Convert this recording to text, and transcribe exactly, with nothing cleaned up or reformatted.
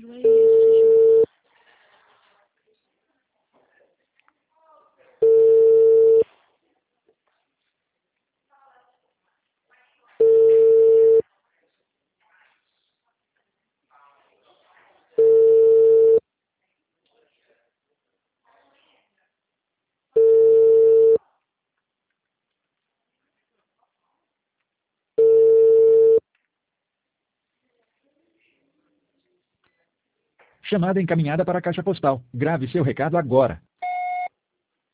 comigo, é esse. Chamada encaminhada para a caixa postal. Grave seu recado agora.